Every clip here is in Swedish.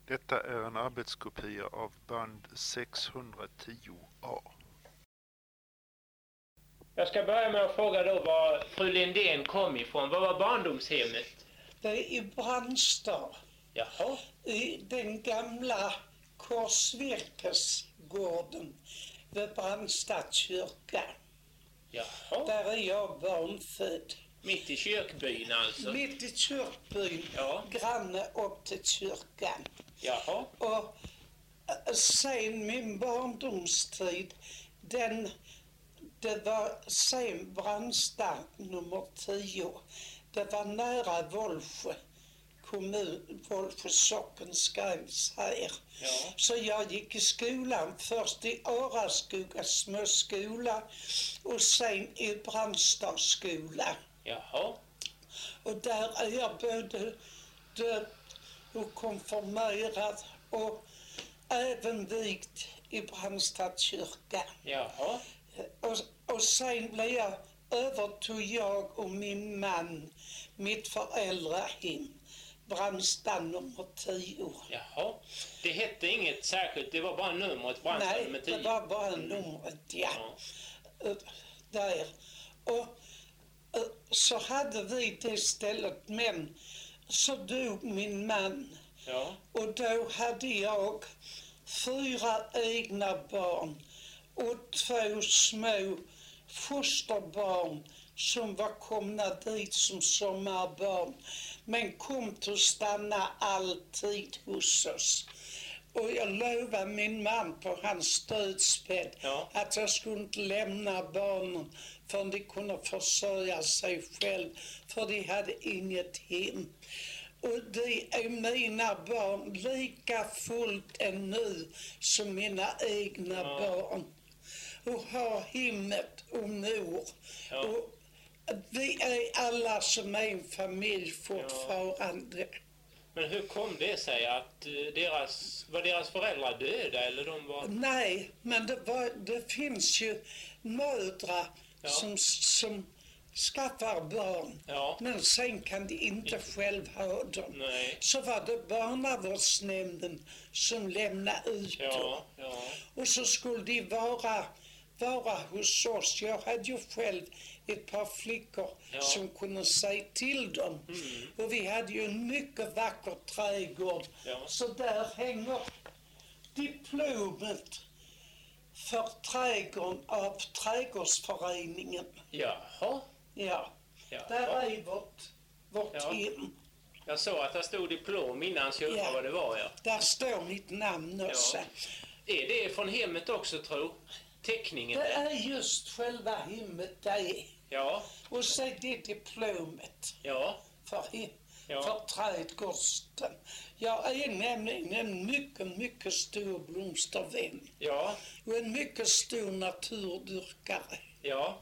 Detta är en arbetskopia av band 610A. Jag ska börja med att fråga då var fru Lindén kom ifrån. Vad var barndomshemmet? Det är i Brandstad. Jaha. I den gamla korsvirkesgården vid Brandstad kyrka. Jaha. Där är jag barnfödd. Mitt i kyrkbyn alltså? Mitt i kyrkbyn, Ja. granne upp till kyrkan. Jaha. Och sen min barndomstid, det var sen Brandstad nummer 10. Det var nära Vollsjö kommun, Vollsjö sockens gräns här. Ja. Så jag gick i skolan först i Araskoga småskola och sen i Brandstad skola. Jaha. Och där är jag både döpt och konfirmerad och även vigd i Brandstad kyrka. Jaha. Och sen övertog jag och min man mitt föräldrahem, Brandstad nummer 10. Jaha. Det hette inget särskilt, det var bara numret Brandstad nummer 10? Nej, det var bara numret, ja. Där. Och så hade vi det stället, men så dog min man. Ja. Och då hade jag 4 egna barn och 2 små fosterbarn som var komna dit som sommarbarn, men kom till att stanna alltid hos oss. Och jag lovade min man på hans dödsbädd att jag skulle inte lämna barnen förrän de kunde försörja sig själv, för de hade inget hem. Och de är mina barn lika fullt ännu som mina egna barn. Och har hemmet och mor. Och vi är alla som är en familj fortfarande. Men hur kom det sig att deras föräldrar döda eller de var... Nej, men det finns ju mödrar som skaffar barn, men sen kan de inte själv ha dem. Nej. Så var det barnavårdsnämnden som lämnade ut dem. Och så skulle de vara hos oss. Jag hade ju själv ett par flickor som kunde säga till dem. Och vi hade ju en mycket vacker trädgård. Så där hänger diplomet för trädgården av trädgårdsföreningen. Jaha. Ja. Där är vårt hem. Jag såg att det stod diplom innan, så jag undrar vad det var. Där står mitt namn också. Är det från hemmet också, tro? Teckningen det är just själva hemmet det. Ja. Och så är det diplomet för trädgården. Jag är nämligen en mycket stor blomstervän. Ja. Och en mycket stor naturdyrkare. Ja.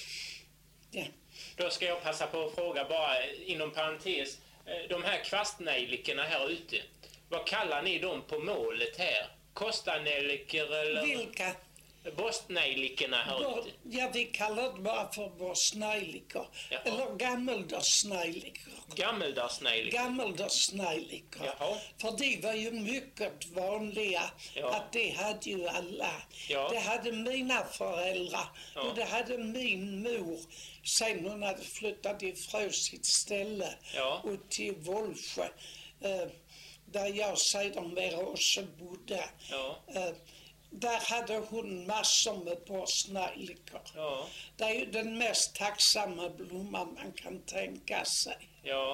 Då ska jag passa på att fråga bara inom parentes. De här kvastnejlikorna här ute, vad kallar ni dem på målet här? Kostanejlikor eller? Vilka? Borstnejlikorna här ute. Ja, vi kallar det bara för borstnejlikor. Eller gammeldagsnejlikor. Gammeldagsnejlikor. För de var ju mycket vanliga. Att det hade ju alla. Det hade mina föräldrar. Och det hade min mor. Sen hon hade flyttat ifrån sitt ställe. Och till Vollsjö. Där jag sedermera också bodde. Där hade hon massor med borstnejlikor. Det är ju den mest tacksamma blomman man kan tänka sig.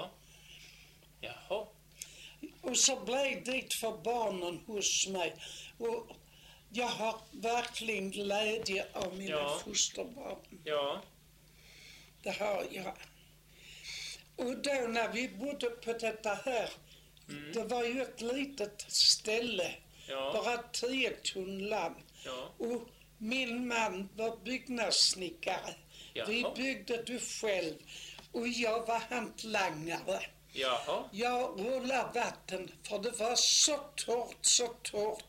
Och så blev det för barnen hos mig. Och jag har verkligen glädje av mina fosterbarn. Det har jag. Och då när vi bodde på detta här, det var ju ett litet ställe. Bara 10 tunnland. Och min man var byggnadssnickare. Vi byggde det själv. Och jag var hantlangare. Jag rullade vatten, för det var så torrt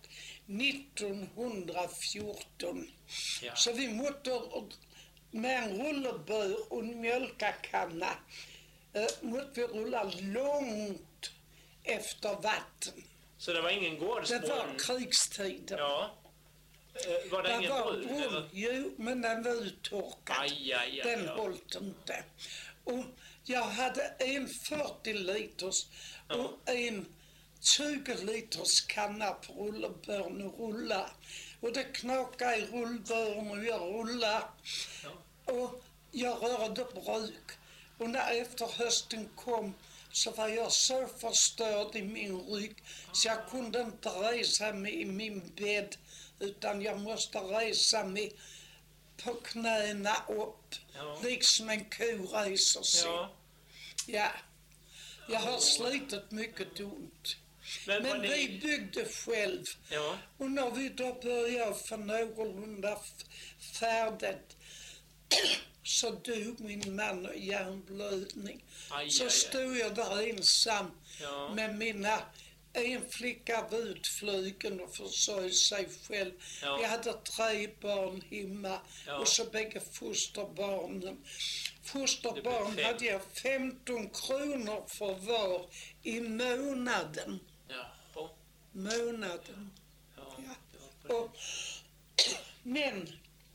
1914. Så vi måste med en rullebör och en mjölkakanna måste vi rulla långt efter vatten. Så det var ingen Det gårdsbrunn? var krigstid. Ja. Var det ingen brunn? Eller? Jo, men den var uttorkad. Aj, Den ja. höll inte. Och jag hade en 40 liters och en 20 liters kanna på rullebörn och rulla. Och det knakade i rullbörn och jag rullade. Och jag rörde bruk. Och när efter hösten kom så var jag så förstörd i min rygg så jag kunde inte resa mig i min bädd utan jag måste resa mig på knäna upp, liksom en ko reser sig. Ja. Jag har slitit mycket ont. Men vi byggde själv. Ja. Och när vi då började få någorlunda färdigt så dog min man och hjärnblödning. Så stod jag där ensam med mina... En flicka var utflygen och försörjde sig själv. Jag hade 3 barn hemma och så bägge fosterbarnen. Fosterbarn hade jag 15 kronor för var i månaden. Månaden. Men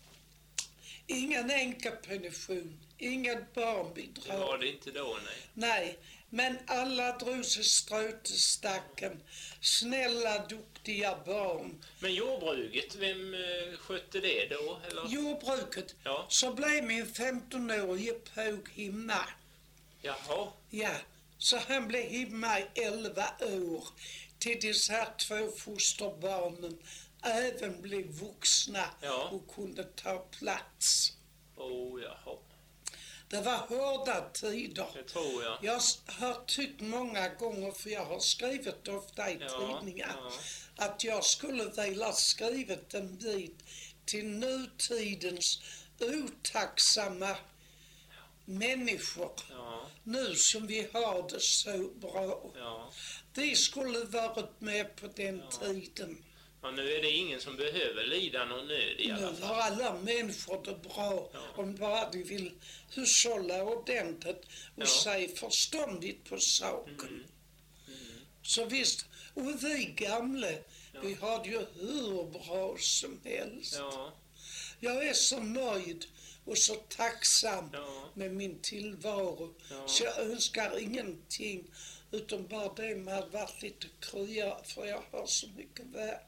ingen änkepension, inget barnbidrag. Det var det inte då, nej. Nej, men alla drog sig strå till stacken. Snälla, duktiga barn. Men jordbruket, vem skötte det då? Eller? Jordbruket, så blev min 15-årige påg hemma. Jaha. Ja, så han blev hemma i 11 år. Till dessa här 2 fosterbarnen även blev vuxna och kunde ta plats. Jaha. Det var hårda tider. Det tror jag. Jag har tyckt många gånger, för jag har skrivit ofta i tidningar, att jag skulle vilja skrivit en bit till nutidens otacksamma människor. Nu som vi har det så bra. Vi skulle varit med på den tiden. Ja, nu är det ingen som behöver lida någon nöd i alla fall. Nu har alla människor det bra om bara de vill hushålla ordentligt och säga förståndigt på saken. Så visst, och vi gamla, vi har ju hur bra som helst. Jag är så nöjd och så tacksam med min tillvaro så jag önskar ingenting utom bara det med att vara lite krya, för jag har så mycket verk.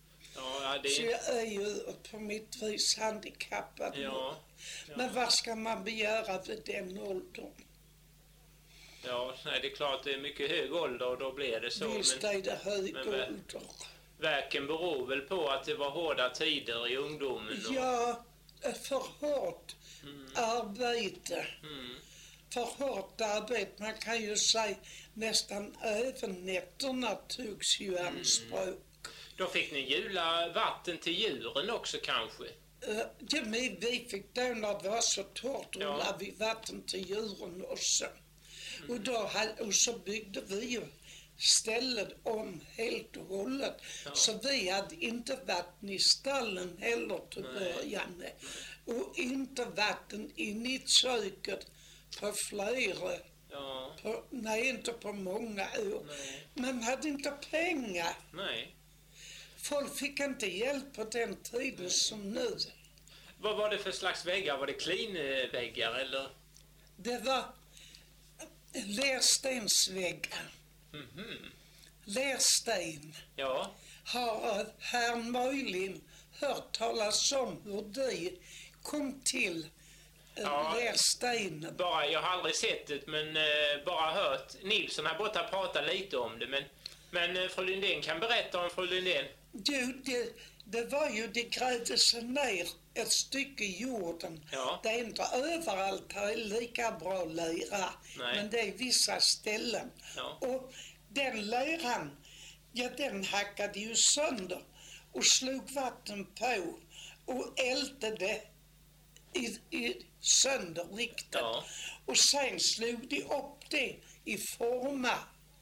Så jag är ju på mitt vis handikappad nu. Men vad ska man begära vid den åldern? Nej, det är klart det är mycket hög ålder och då blir det så. Visst är det hög ålder. Verken beror väl på att det var hårda tider i ungdomen? Ja, för hårt arbete. För hårt arbete, man kan ju säga nästan även nätterna togs ju anspråk. Då fick ni jula vatten till djuren också kanske? Vi fick då när det var så torrt rullade vi vatten till djuren också. Och så byggde vi ju stället om helt och hållet. Så vi hade inte vatten i stallen heller till början. Och inte vatten in i köket på flera. Nej, inte på många år. Man hade inte pengar. Folk fick inte hjälp på den tiden som nu. Vad var det för slags väggar? Var det klinväggar eller? Det var lerstensväggar. Lersten. Har herr möjligen hört talas om hur de kom till lerstenen? Jag har aldrig sett det, men bara hört. Nilsson har borta pratat lite om det, men fru Lindén kan berätta om fru Lindén. Det var ju, det grävde sig ner ett stycke i jorden. Det är inte överallt här är lika bra lera, men det är vissa ställen. Och den leran, den hackade ju sönder och slog vatten på och eldade i sönder riktigt. Och sen slog de upp det i formar.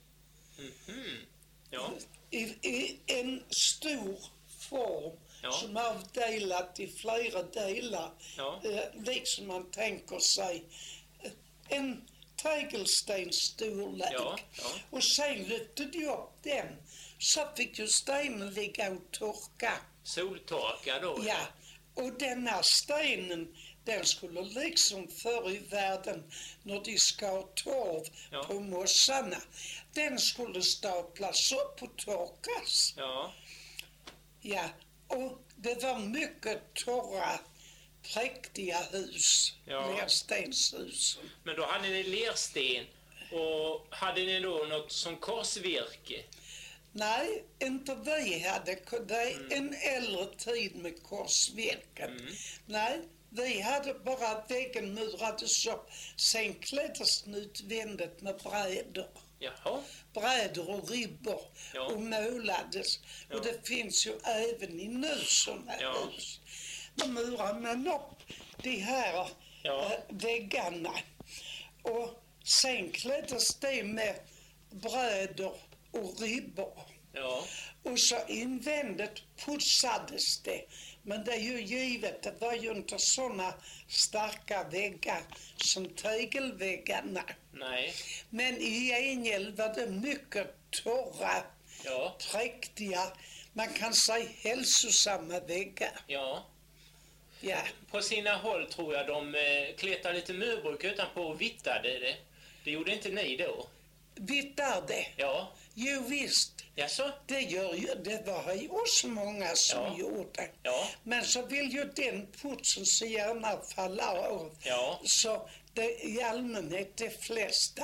I en stor form som är avdelat i flera delar. Liksom man tänker sig en tegelstensstorlek. Ja. Och sen lyfte de upp den. Så fick ju stenen ligga och torka. Soltorka då? Ja, och denna stenen, den skulle liksom förr i världen när de skar torv på mossarna, den skulle staplas upp och torkas. Ja. Ja, och det var mycket torra, präktiga hus, lerstenshus. Men då hade ni lersten, och hade ni då något som korsvirke? Nej, inte vi hade. Det är en äldre tid med korsvirken. Nej, vi hade bara väggen murades upp. Sen kläddes den utvändigt med brädor. Jaha. Brädor och ribbor och målades. Och det finns ju även i nu sådana hus. Då murar man upp de här väggarna. Och sen kläddes det med brädor och ribbor. Ja. Och så invändigt putsades det. Men det är ju givet, det var ju inte såna starka väggar som tegelväggarna. Nej. Men i gengäld var det mycket torra, präktiga, man kan säga hälsosamma väggar. Ja. Ja. På sina håll tror jag de kletade lite murbruk utanpå och vittade det. Det gjorde inte ni då? Vittade? Ja. Jo visst. Jaså? Det var ju också många som gjorde. Ja. Men så vill ju den putsen så gärna falla av. Ja. Så det, i allmänhet de flesta,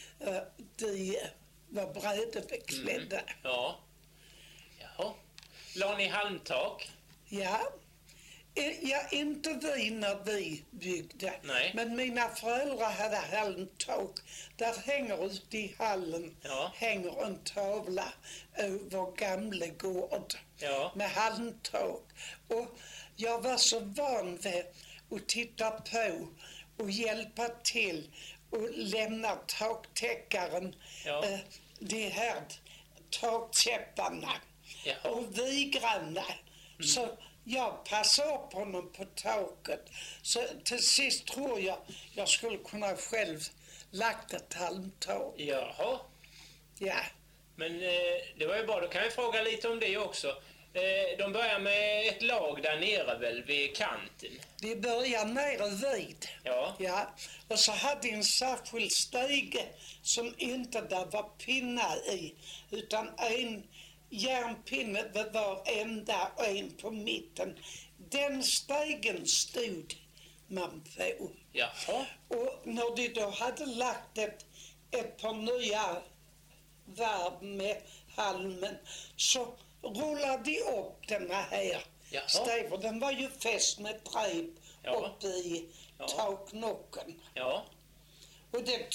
de var brädebeklädda. Ja. Jaha. La ni halmtak? Ja. Ja, inte vi när vi byggde. Nej. Men mina föräldrar hade halmtak. Där hänger ute i hallen hänger en tavla över gamla gård med halmtak. Och jag var så van vid att titta på och hjälpa till och lämna taktäckaren de här takkäpparna och vigrarna. Så jag passade upp honom på taket. Så till sist tror jag skulle kunna själv lagt ett halmtak. Jaha. Ja. Men det var ju bra, då kan jag fråga lite om det också. De börjar med ett lag där nere väl, vid kanten? Vi börjar nere vid. Ja. Och så hade en särskild stege som inte där var pinnar i, utan en järnpinne vid varenda och en på mitten. Den stegen stod man på. Jaha. Och när de då hade lagt ett par nya varv med halmen så rullade de upp den här stegen. Den var ju fäst med rep uppe i taknocken. Ja. Och det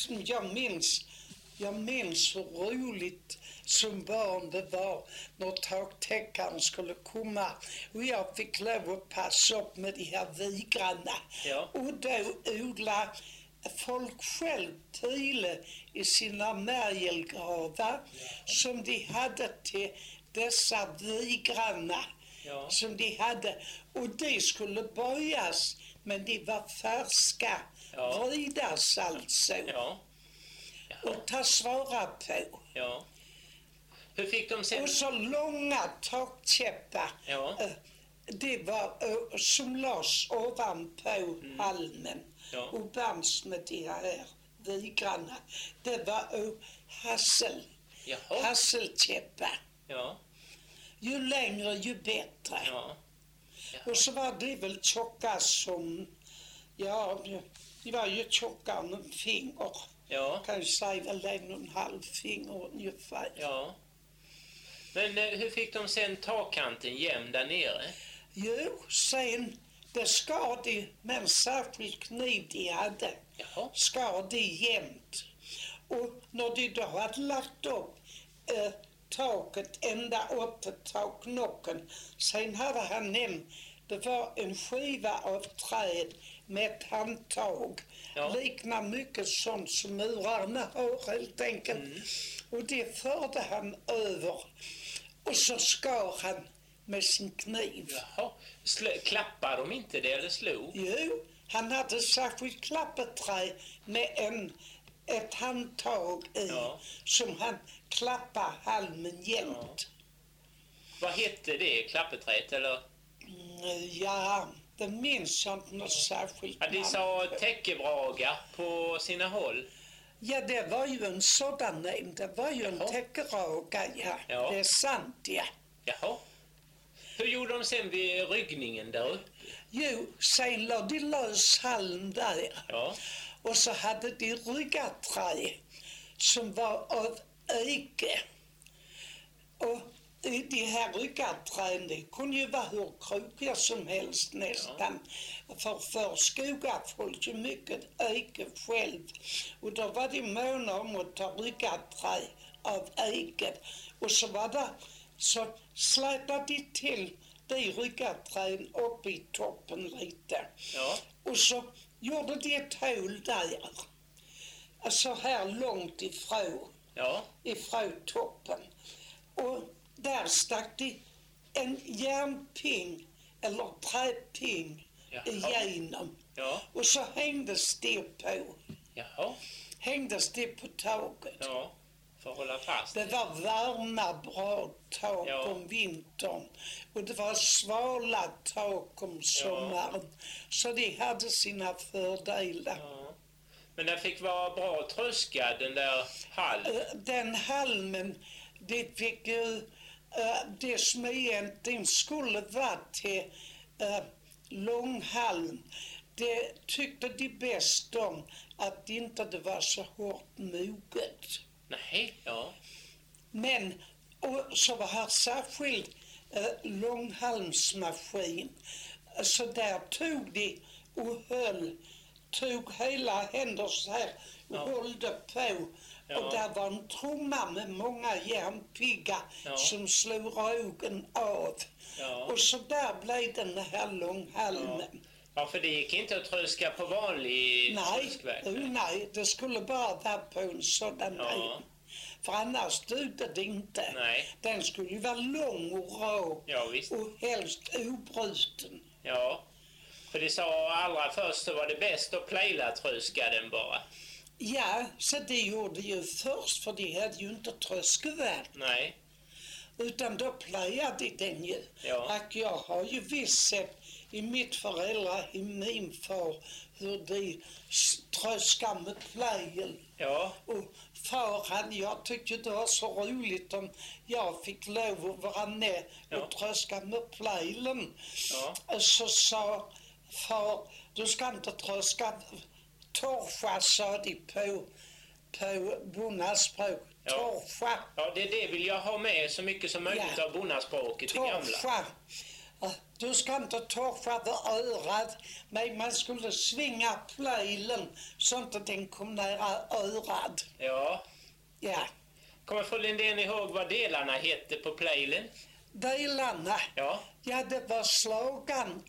jag minns hur roligt som barn det var när taktäckaren skulle komma och jag fick lov att passa upp med de här vigrarna. Och då odla folk själv tile i sina märgelgravar som de hade till dessa vigrarna som de hade. Och de skulle böjas, men de var färska, vridas alltså. Och ta svara på. Ja. Hur fick de sen? Och så långa takkäppar. Det var som lades ovanpå halmen och bands med de här vigrarna. Det var hasselkäppar. Ju längre ju bättre. Och så var det väl tjocka som, det var ju tjockare än en finger. Kan ju säga väl 1,5 finger ungefär. Men hur fick de sen takkanten jämn där nere? Jo, sen det skar de med en särskild kniv de hade. Skar de jämnt. Och när de då hade lagt upp taket ända upp till taknocken, sen hade han det var en skiva av träd med ett handtag. Liknar mycket sånt som murarna har helt enkelt. Och det förde han över. Och så skar han med sin kniv. Klappade de inte det eller slog? Jo, han hade särskilt klappeträ med en ett handtag i som han klappar halmen jämt. Ja. Vad hette det? Klappeträet eller? Ja, det minns jag inte något särskilt. Ja, de sa täckebraga på sina håll. Ja, det var ju en sådan namn. Det var ju en täckeraga, ja. Det är sant, ja. Jaha. Hur gjorde de sen vid ryggningen där uppe? Jo, sen la de lös halm där. Ja. Och så hade de ryggarträ som var av eke. Och i de här ryggarträden, det kunde ju vara hur krokiga som helst nästan. För skogar folk ju mycket eke själv. Och då var de måna om att ta ryggarträ av eke. Och så var det, så slätade de till de ryggarträden upp i toppen lite. Ja. Och så gjorde de ett hål där. Så här långt ifrån. Ja. Ifrån toppen. Och där stack de en järnping eller träping igenom. Ja. Och så hängdes det på. Jaha. Hängdes det på taket. Ja. För att hålla fast. Det var varma, bra tak om vintern. Och det var svala tak om sommaren. Så det hade sina fördelar. Ja. Men den fick vara bra tröskad, den där halmen. Den halmen, det fick ju det som egentligen skulle vara till långhalm. Det tyckte de bäst om att inte det var så hårt moget. Nej, ja. Men, och så var här särskild långhalmsmaskin. Så där tog de och tog hela händer så här och höll på. Ja. Och där var en trumma med många järnpiggar som slog rågen av. Ja. Och så där blev den här långhalmen. Ja, för det gick inte att tröska på vanlig tröskväg. Nej, det skulle bara vara på en sådan här. För annars dödde det inte. Nej. Den skulle ju vara lång och rak och helst obruten. Ja, för det sa allra först så var det bäst att plejla-tröska den bara. Ja, så det gjorde ju först, för de hade ju inte tröskverk. Nej. Utan då plejade den ju. Ja. Och jag har ju visst sett i mitt föräldrar, i min far, hur de tröskar med plejel. Ja. Och far jag tyckte det var så roligt om jag fick lov att vara med och tröska med plejlen. Ja. Så sa far, du ska inte tröska torfa, sa de på bonnaspråk. Torfa. Ja, det vill jag ha med så mycket som möjligt av bonnaspråket i gamla. Torfa. Du ska inte torfa över örat, men man skulle svinga plejlen så inte den kom nära örat. Ja. Ja. Kommer fru Lindén ihåg vad delarna hette på plejlen? Delarna? Ja. Ja, det var slagan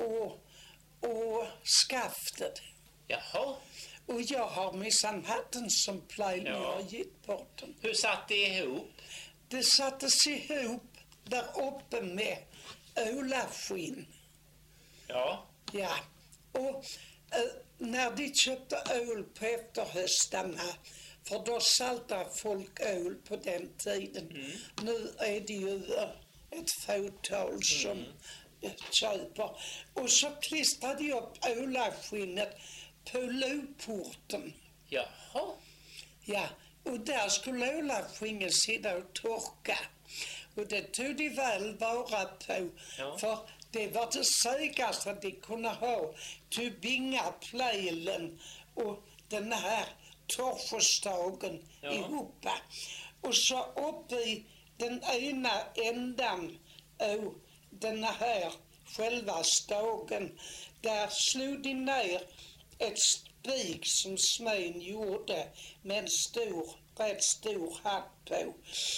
och skaftet. Jaha. Och jag har minsann hatten som plejl när jag har gett bort den. Hur satt det ihop? Det sattes ihop där uppe med ålaskinn. Ja. Ja. Och när de köpte ål på efterhöstarna, för då saltar folk ål på den tiden. Nu är det ju ett fåtal som köper. Och så klistrade de upp ålaskinnet på loporten. Jaha. Ja, och där skulle ålaskinnet sitta och torka. Och det tog de väl vara på. Ja. För det var det säkraste att de kunde ha till binga plejlen och den här torrförstagen ihop. Och så upp i den ena ändan av den här själva stagen, där slog de ner ett spik som smeden gjorde med en rätt stor hatt på.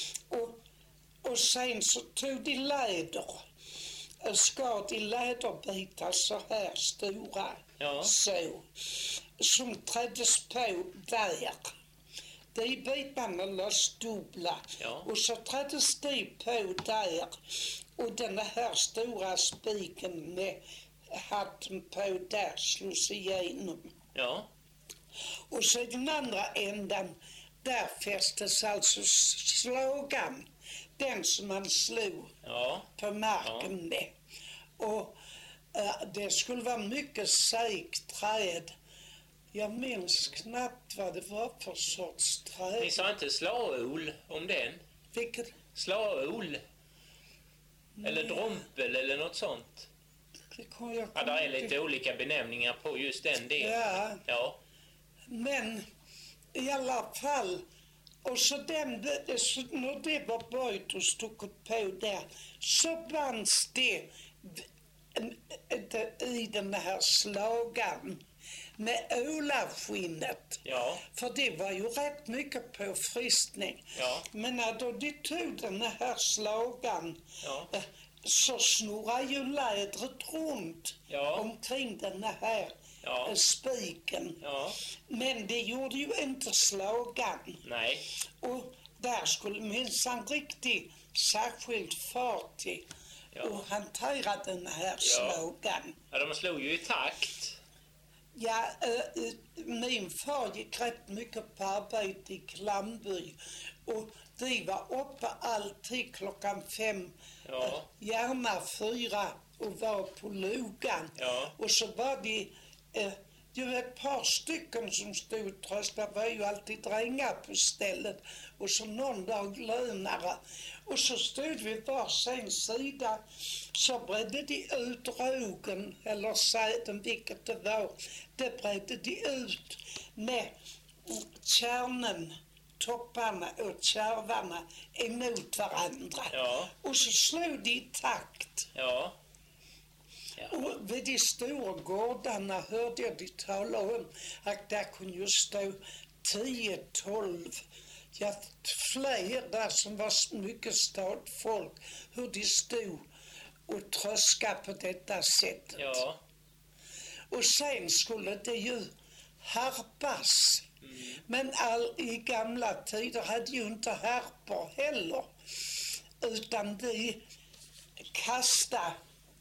Och sen så tog de läder, skar de läderbitar så här stora, så, som träddes på där. De bitarna lades dubbla och så träddes de på där och den här stora spiken med hatten på där slogs igenom. Ja. Och så i den andra ändan, där fästes alltså slagan. Den som man slog på marken med. Och det skulle vara mycket segt träd. Jag minns knappt vad det var för sorts träd. Ni sa inte slaol om den? Vilket? Slaol. Eller drompel eller något sånt. Ja, det är lite olika benämningar på just den delen. Ja. Men i alla fall, och så när det var böjt och stuckit på där, så bands det i den här slagan med ålaskinnet. Ja. För det var ju rätt mycket påfrestning. Ja. Men när då de tog den här slagan så snurrar ju lädret runt omkring den här spiken. Ja. Men det gjorde ju inte slagan. Nej. Och där skulle minsann riktigt särskilt fart till och hantera den här slagan. Ja, de slog ju i takt. Ja, min far gick rätt mycket på arbete i Klamby och vi var uppe alltid 5:00, gärna 4 och var på logan. Ja. Och så var det var ett par stycken som stod och tröstade. Det var ju alltid drängar på stället och så någon dag lönare. Och så stod vi var sin sida, så bredde de ut rågen eller säden, vilket det var. Det bredde de ut med kärnen, topparna och kärvarna emot varandra. Ja. Och så slog de i takt. Ja. Ja. Och vid de stora gårdarna hörde jag de tala om att där kunde ju stå 10-12, fler där som var mycket stadfolk, hur de stod och tröskade på detta sättet. Ja. Och sen skulle det ju harpas. Men i gamla tider hade ju inte harpor heller, utan de kastade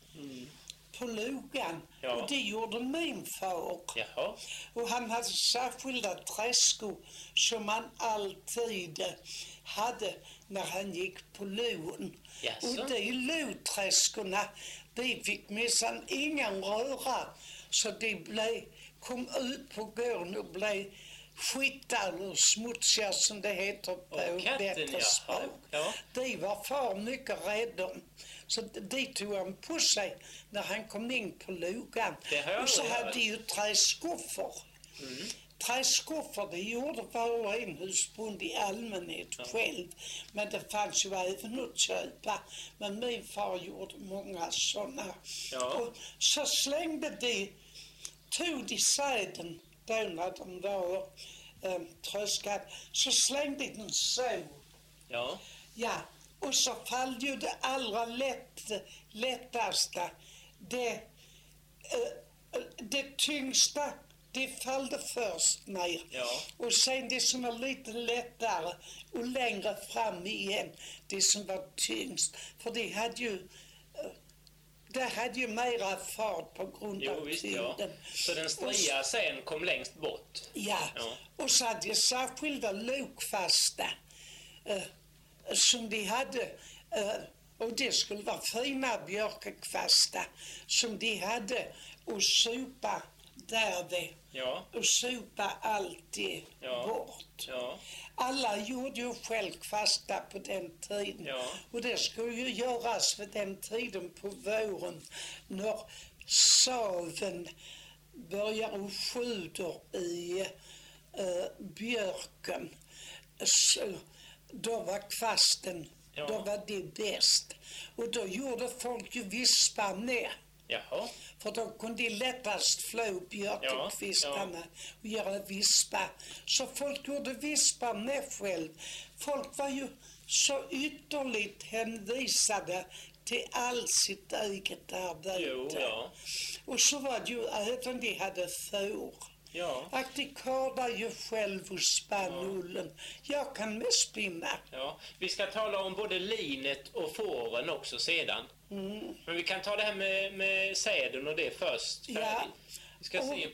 på logan. Ja. Och det gjorde min far. Jaha. Och han hade särskilda träskor som han alltid hade när han gick på logen. Jaså. Och de lodträskorna, de fick minsann ingen röra, så de kom ut på gården och blev skittar och smutsiga, som det heter på bättre språk. Ja. De var far mycket rädd om. Så de tog han på sig när han kom in på logan. Och så hade de ju träskoffer. Träskoffer, det gjorde var och en husbond i allmänhet själv. Men det fanns ju även att köpa. Men min far gjorde många sådana. Ja. Och så slängde tog de säden då när de var tröskade, så slängde de så. Ja. Ja. Och så fall ju det allra lättaste, det tyngsta, det fallde först ner. Ja. Och sen det som var lite lättare och längre fram igen, det som var tyngst. För det hade ju mera fart på grund av tyngden. Ja. Så den stria sen kom längst bort? Ja. Och så hade jag särskilda lokfasta som de hade, och det skulle vara fina björkekvasta som de hade, och sopa där och sopa allt bort. Ja. Alla gjorde ju själv kvasta på den tiden. Ja. Och det skulle ju göras för den tiden på våren när saven börjar och sjuder i björken. Så då var kvasten, då var det bäst. Och då gjorde folk ju vispar ner. Jaha. För då kunde de lättast flå björkekvistarna och göra vispar. Så folk gjorde vispar ner själv. Folk var ju så ytterligt hänvisade till allt sitt eget arbete. Och så var det ju även de hade får. Ja. Att de kardar ju själv och spann ullen. Jag kan med spinna. Ja. Vi ska tala om både linet och fåren också sedan. Men vi kan ta det här med säden och det först. Ja. Vi ska se.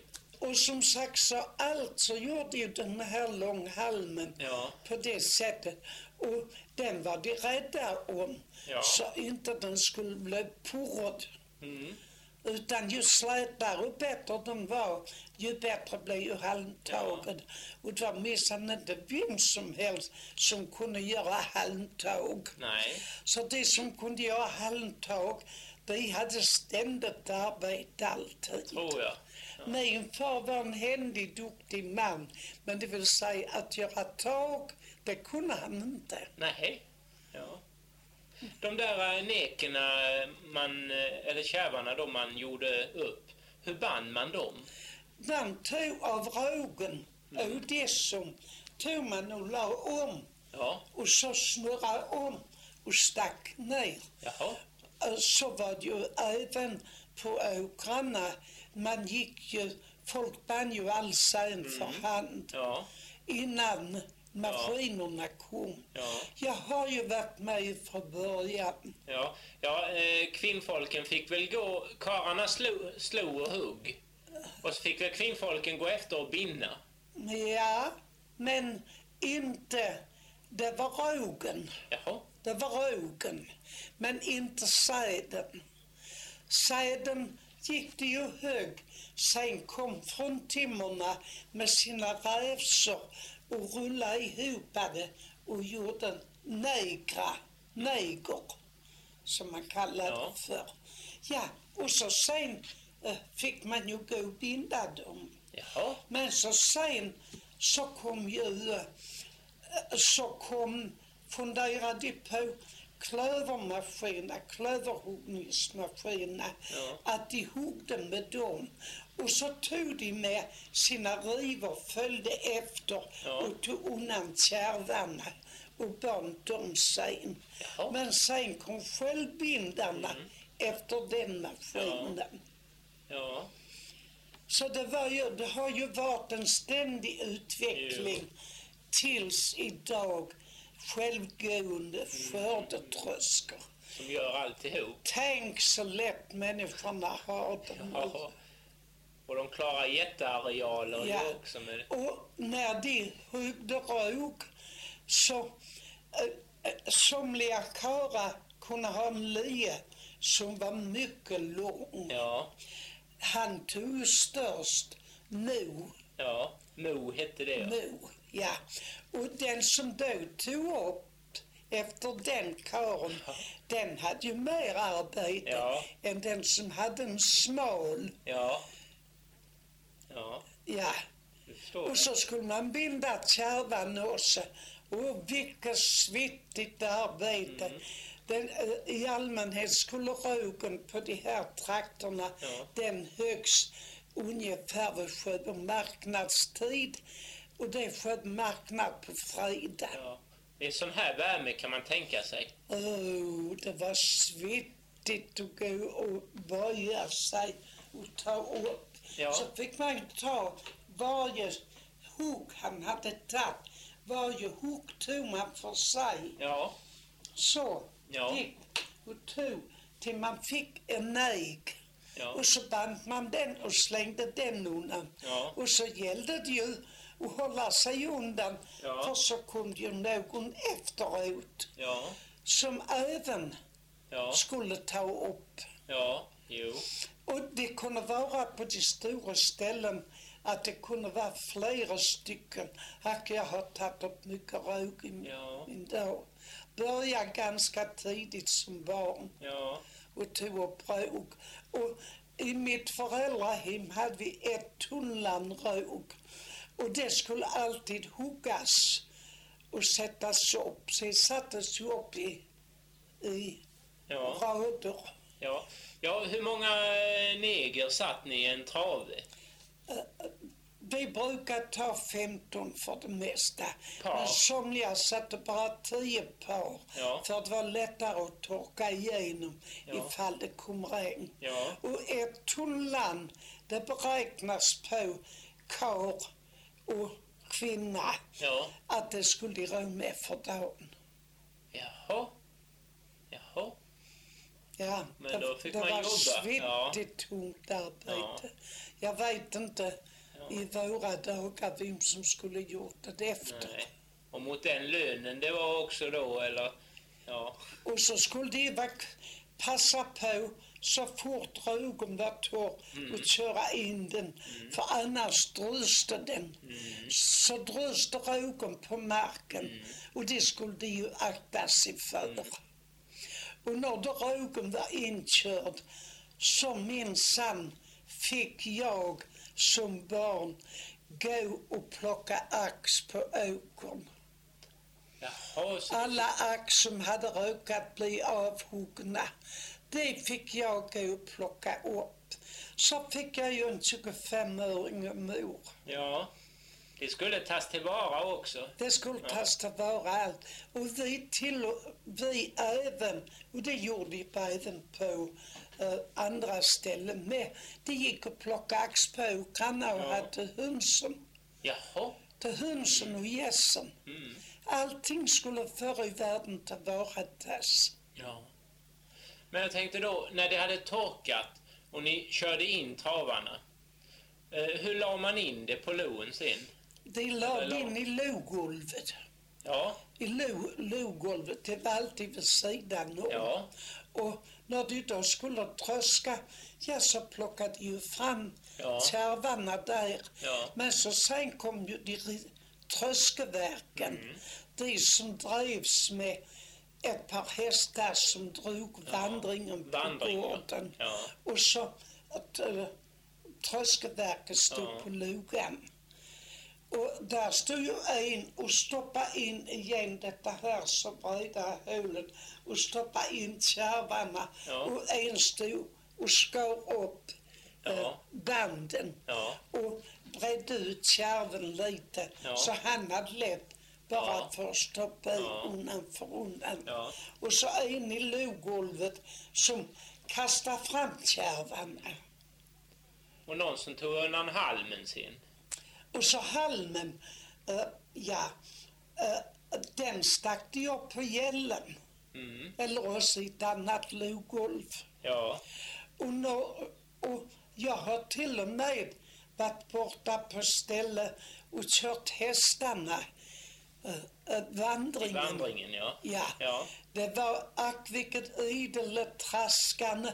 Och som sagt så alltså gjorde ju den här långhalmen på det sättet. Och den var de rädda om. Så inte den skulle bli porrad. Utan ju slätare och bättre den var, ju bättre blev ju halmtaget. Och det var minsann inte vem som helst som kunde göra halmtag. Nej. Så de som kunde göra halmtag, de hade ständigt arbete alltid. Tror jag. Min far var en händig, duktig man, men det vill säga att göra tag, det kunde han inte. Nej. Ja. De där nekerna eller kärvarna då man gjorde upp, hur band man dem? Man tog av rågen och dessutom tog man och la om. Ja. Och så snurrade om och stack ner. Jaha. Så var det ju även på åkrarna. Man gick ju, folk band ju all sen för hand innan maskinerna kom. Jag har ju varit med från början. Kvinnfolken fick väl gå, karlarna slog och hugg. Och så fick väl kvinnfolken gå efter och binda. Ja, men inte, det var rågen. Jaha. Det var rågen, men inte säden. Säden gick det ju hög. Sen kom fruntimmerna med sina rävsor och rullade ihop det och gjorde neger, som man kallade det för. Ja, och så sen fick man ju gå och binda dem. Jaha. Men så sen så funderade de på klöverhuggningsmaskinerna, att de huggde med dem. Och så tog de med sina rivor, följde efter och tog undan kärvarna och band dem sen. Men sen kom självbindarna efter den maskinen. Ja. Så det har ju varit en ständig utveckling tills idag. Självgående skördetröskor. Som gör alltihop. Tänk så lätt människorna har det. Ja. Och de klarar jättearealer också. Och när de huggde råg så somliga karlar kunde ha en lie som var mycket lång. Ja. Han tog störst Mo. Ja, Mo hette det. Mo, ja. Och den som då tog upp efter den karen, den hade ju mer arbete än den som hade en smal. Ja. Och så skulle man binda kärvan också. Och vilket svittigt arbete. I allmänhet skulle rågen på de här trakterna, den högst ungefär vid själva marknadstid. Och det sköt marknad på fredag. Ja. Det är sån här värme kan man tänka sig. Det var svittigt att gå och böja sig och ta upp. Ja. Så fick man ta varje hugg han hade tagit. Varje hugg tog man för sig. Ja. Så gick och tog till man fick en näg. Ja. Och så band man den och slängde den undan. Ja. Och så gällde det ju att hålla sig undan. För så kom ju någon efteråt. Som även skulle ta upp. Ja, jo. Och det kunde vara på de stora ställen att det kunde vara flera stycken. Jag har tagit upp mycket råg i min dag. Började ganska tidigt som barn och tog upp råg. Och i mitt föräldrahem hade vi 1 tunnland råg. Och det skulle alltid huggas och sättas upp. Så det sattes upp i rader. Ja, hur många neger satt ni i en trave? Vi brukar ta 15 för det mesta. Par. Men somliga satte bara 10 par. För det var lättare att torka igenom ifall det kom regn. Och 1 tunnland, det beräknas på kar och kvinna. Att det skulle rå med för dagen. Jaha. Ja, men då fick det man var jobba. Svittigt tungt arbete. Jag vet inte i våra dagar vem som skulle gjort det efter. Nej. Och mot den lönen det var också då, eller? Ja. Och så skulle det passa på så fort rögen var torr och köra in den. För annars dryste den. Så dryste rögen på marken. Och det skulle de ju akta sig för. Och när då rögen var inkörd så minsann fick jag som barn gå och plocka ax på åkern. Jaha, så... Alla ax som hade råkat bli avhuggna, det fick jag gå och plocka upp. Så fick jag ju en 25-åring och mor. Ja, det skulle tas tillvara också. Det skulle tas tillvara allt. Och vi även, och det gjorde vi även på andra ställen med. Det gick att plocka ax på åkrarna och hade hönsen. Jaha. Till hönsen och gässen. Allting skulle förr i världen tillvaratas. Ja. Men jag tänkte då, när det hade torkat och ni körde in travarna, hur la man in det på loen sen? Det lade in i logolvet. Ja. I logolvet, det var alltid vid sidan om. Ja. Och när du då skulle tröska, ja så plockade du fram kärvarna där. Ja. Men så sen kom ju de tröskeverken. De som drevs med ett par hästar som drog vandringen på gården. Ja. Och så att tröskeverket stod på logan. Och där stod ju en och stoppade in igen detta här så breda hålet och stoppade in kärvarna. Och en stod och skar upp banden och bredde ut kärven lite så han hade lätt bara för att stoppa undan för undan. Och så en i logolvet som kastade fram kärvarna. Och någon som tog undan halmen sen. Och så halmen, den stack de upp på gällen. Eller också i ett annat logolv. Ja. Och jag har till och med varit borta på ställe och kört hästarna. Vandringen, ja. Det var vilket idel traskande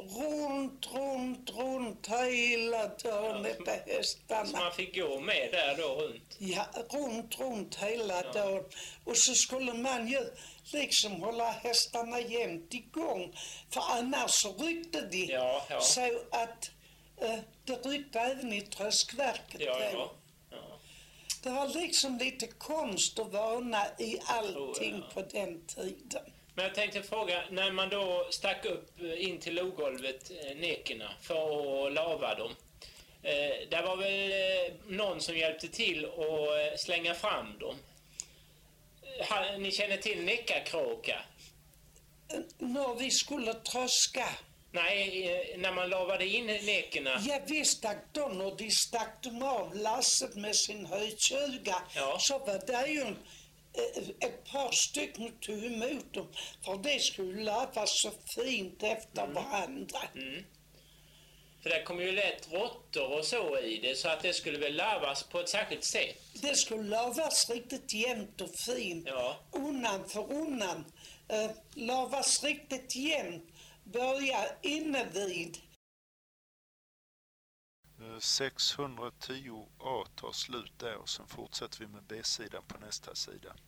runt hela dagen med hästarna. Så man fick gå med där då runt? Ja, runt hela dagen. Och så skulle man ju liksom hålla hästarna jämt igång. För annars så ryckte de så att det ryckte även i tröskverket. Det var liksom lite konst och vana i allting på den tiden. Men jag tänkte fråga, när man då stack upp in till logolvet nekerna för att lava dem. Där var väl någon som hjälpte till att slänga fram dem. Ni känner till neckarkråka? När vi skulle tröska. Nej, när man lavade in nekerna. Ja, vi stack dem och de stack dem av lasset med sin höjdtjuga. Så var det ju ett par stycken tog emot dem. För det skulle lavas så fint efter varandra. För det kom ju lätt råttor och så i det, så att det skulle väl lavas på ett särskilt sätt. Det skulle lavas riktigt jämnt och fint. Undan för undan. Lavas riktigt jämnt. Börja innevid. 610A tar slut där och sen fortsätter vi med B-sidan på nästa sida.